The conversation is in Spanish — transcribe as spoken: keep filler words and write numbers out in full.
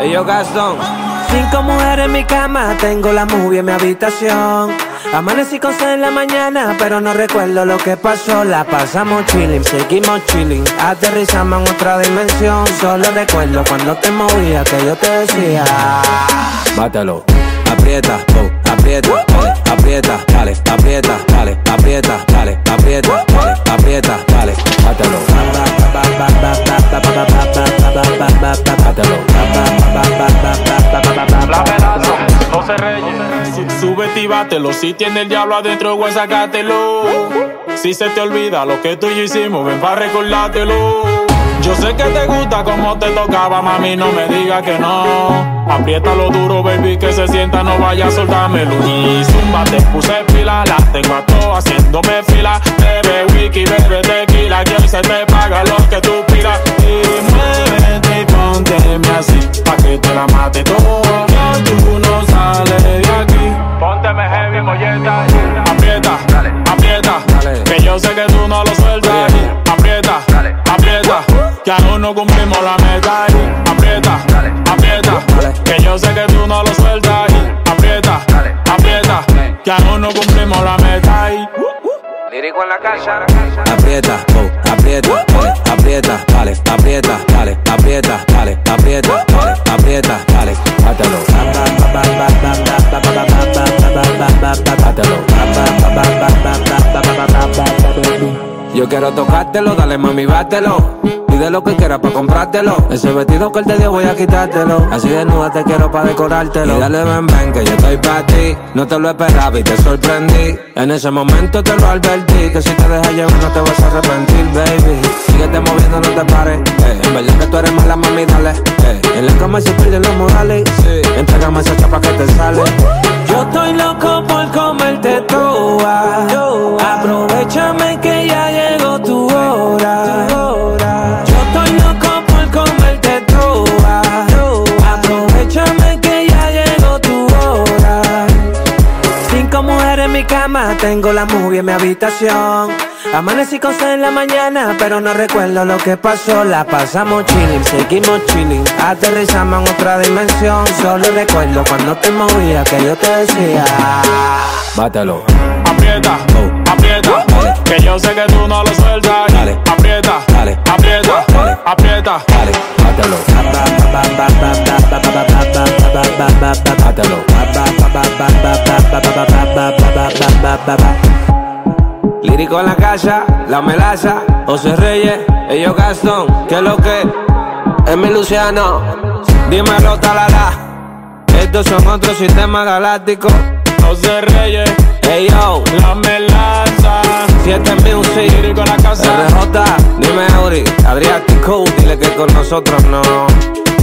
Ellos Gastón. Cinco mujeres en mi cama, tengo la movie en mi habitación. Amanecí con seis en la mañana, pero no recuerdo lo que pasó. La pasamos chilling, seguimos chilling. Aterrizamos en otra dimensión. Solo recuerdo cuando te movías que yo te decía: mátalo, aprieta, oh, aprieta, dale, aprieta, dale, aprieta, dale, aprieta, dale, aprieta, dale, aprieta, dale, mátalo, la amenaza, no se reyes. Súbete y bátelo, si tiene el diablo adentro, güey, sácatelo. Si se te olvida lo que tú y yo hicimos, ven pa' recordártelo. Yo sé que te gusta como te tocaba, mami, no me digas que no. Apriétalo duro, baby, que se sienta, no vaya a soltármelo. Y zumba, te puse pila, las tengo a todas haciéndome fila. Bebe whisky, bebe tequila, que hoy se te paga lo que tú pidas. Y muévete y pónteme así, pa' que te la mate todo. Que tú no sales de aquí. Pónteme heavy, molleta. Aprieta, dale, aprieta, dale, que yo sé que tú no lo sueltas. Aprieta, dale, aprieta, que aún no cumplimos la meta. Aprieta, dale, aprieta, dale, que yo sé que tú no lo sueltas. Aprieta, dale, aprieta, que aún no cumplimos la meta. Lírico en la casa. Aprieta, oh, aprieta, dale, aprieta, dale, aprieta, dale, aprieta, dale, aprieta, dale, aprieta, dale, mátalo. Yo quiero tocártelo, dale mami, bátelo. Pide lo que quieras pa' comprártelo. Ese vestido que él te dio voy a quitártelo. Así desnuda te quiero pa' decorártelo. Y dale ven ven que yo estoy pa' ti. No te lo esperaba y te sorprendí. En ese momento te lo advertí, que si te dejas llevar no te vas a arrepentir, baby. Síguete moviendo, no te pares, eh. En verdad que tú eres mala, mami, dale, eh. En la cama se pierden los modales, sí. Entrégame esa chapa que te sale. Yo estoy loco por comerte toda. Aprovechame que ya llegó tu hora. Yo estoy loco por comerte toda. Aprovechame que ya llegó tu hora. Cinco mujeres en mi cama, tengo la movie en mi habitación. Amanecí con seis en la mañana, pero no recuerdo lo que pasó. La pasamos chilling, seguimos chilling. Aterrizamos en otra dimensión. Solo recuerdo cuando te movías que yo te decía: mátalo. Aprieta, oh, aprieta, dale, que yo sé que tú no lo sueltas. Dale, aprieta, dale, aprieta, dale, aprieta, dale, mátalo. Mátalo. Lírico en la casa, la melaza, José Reyes, ellos Gastón, que lo que es mi Luciano, dímelo talala. Estos son otros sistemas galácticos. José Reyes, hey yo, la melaza, siete Music, Lírico en la casa, R J, dime Auri, Adriático, dile que con nosotros no.